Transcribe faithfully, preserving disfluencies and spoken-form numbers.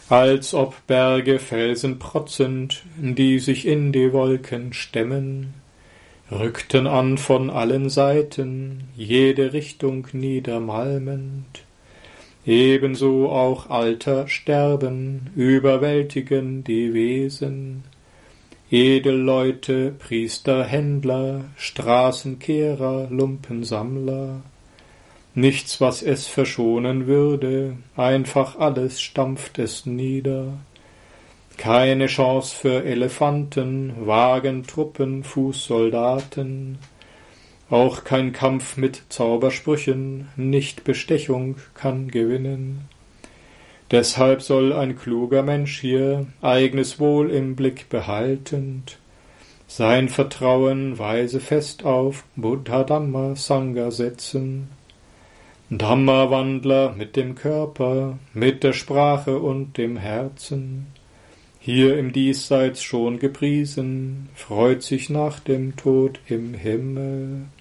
als ob Berge Felsen protzend, die sich in die Wolken stemmen, rückten an von allen Seiten, jede Richtung niedermalmend. Ebenso auch Alter sterben, überwältigen die Wesen, Edelleute, Priester, Händler, Straßenkehrer, Lumpensammler, nichts, was es verschonen würde, einfach alles stampft es nieder. Keine Chance für Elefanten, Wagentruppen, Fußsoldaten, auch kein Kampf mit Zaubersprüchen, nicht Bestechung kann gewinnen. Deshalb soll ein kluger Mensch hier, eigenes Wohl im Blick behaltend, sein Vertrauen weise fest auf Buddha Dhamma Sangha setzen. Dhamma-Wandler mit dem Körper, mit der Sprache und dem Herzen, hier im Diesseits schon gepriesen, freut sich nach dem Tod im Himmel.